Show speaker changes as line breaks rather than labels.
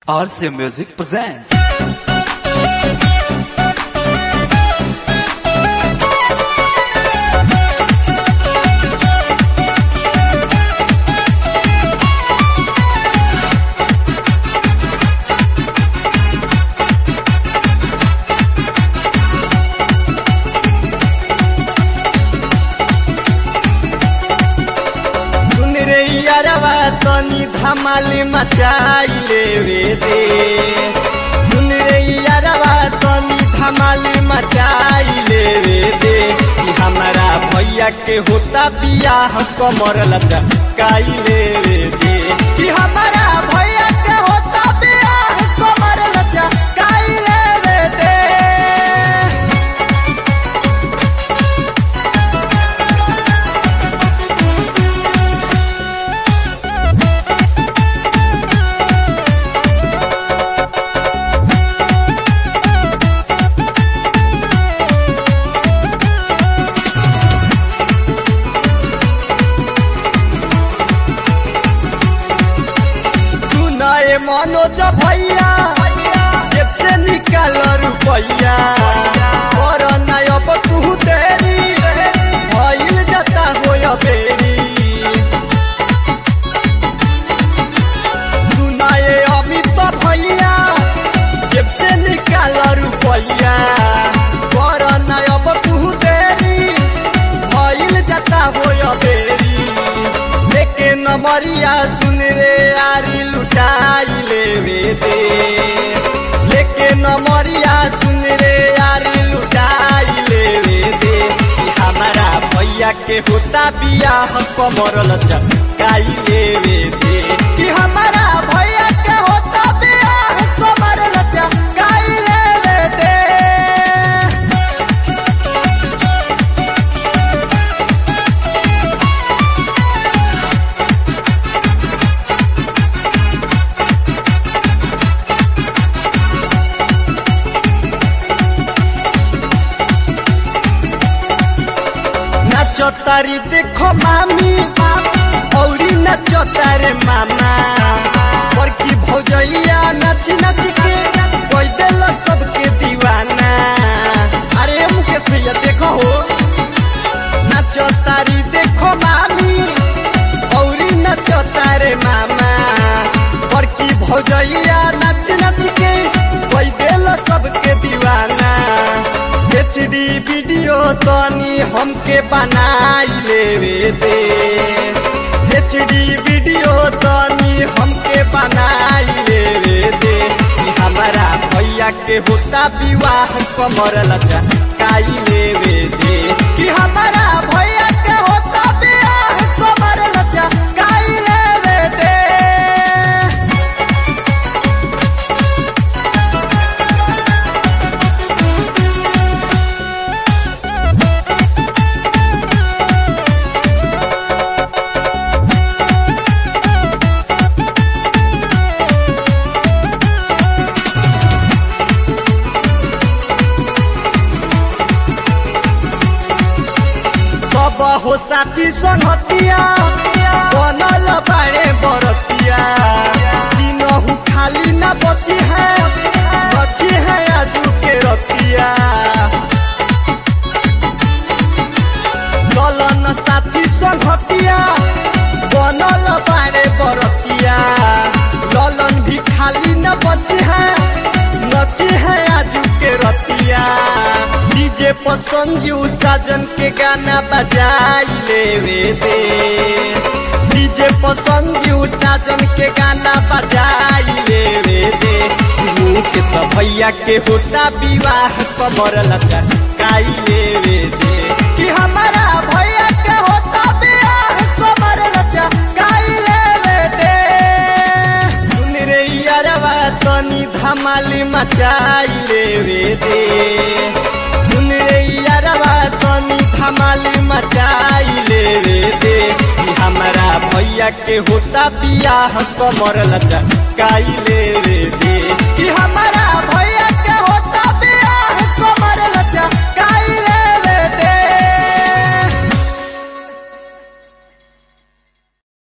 RC Music presents.
तनी धमाली मचाई लेवे दे सुन रे यारवा तनी धमाली मचाई लेवे दे कि हमारा भैया के होता बियाह कमर लचकाई लेवे दे कि हमारा भैया के होता बियाह कमर लचकाई लेवे दे। मनोज भैया जेब से निकाल रुपैया और अब तू देरी भइल जाता हो बेरी सुनाए अमित भैया जेब से निकाल रुपैया और अब तू देरी भइल जाता हो बेरी लेके नमरिया सुन रे आरी लुटाई लेवे दे लेके नमरिया सुन रे आरी लुटाई लेवे दे कि हमारा भैया के होता बियाह कमर लचकाई लेवे दे कि हमारा भैया के होता बियाह कमर लचकाई लेवे दे। नचतारी देखो मामी औरी नचतारे मामा बड़की भौजैया नाची नाची के कोई दिल सबके दीवाना। अरे मुकेश भैया देखो हो नचतारी देखो मामी औरी नचतारे मामा बड़की भौजैया नाची नाची के कोई दिल सबके दीवाना। HD वीडियो तनी हमके बनाई लेवे दे HD वीडियो तनी हमके बनाई लेवे दे कि हमारा भैया के होता विवाह कमर लचकाई लेवे दे कि हमारा भैया के होता विवाह कमर लचकाई लेवे दे। हो साथी संगतिया बनल बाड़े बरतिया तीनों खाली न बची है आजू के रतिया चलन साथी संगतिया बनल बाड़े बरतिया ललन भी खाली न बची है नची है आजू के रतिया। डीजे पर संजू साजन के गाना बजाई लेवे दे डीजे पर संजू साजन के गाना बजाई लेवे दे मुकेश भैया के होता विवाह कमर लचकाई लेवे दे कि हमारा भैया के होता विवाह कमर लचकाई लेवे दे। सुन रे यारवा तनी धमाली मचाई लेवे दे सुन रे यारवा तनी धमाली मचाई लेवे दे कि हमारा भैया के होता बियाह कमर लचकाई लेवे दे कि हमारा